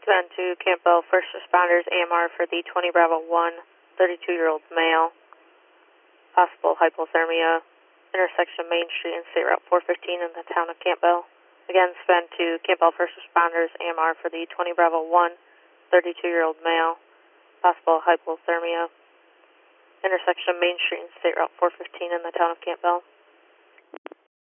Send to Campbell First Responders AMR for the 20 Bravo 1, 32-year-old male. Possible hypothermia. Intersection Main Street and State Route 415 in the town of Campbell. Again, spend to Campbell First Responders AMR for the 20 Bravo 1, 32-year-old male. Possible hypothermia. Intersection Main Street and State Route 415 in the town of Campbell.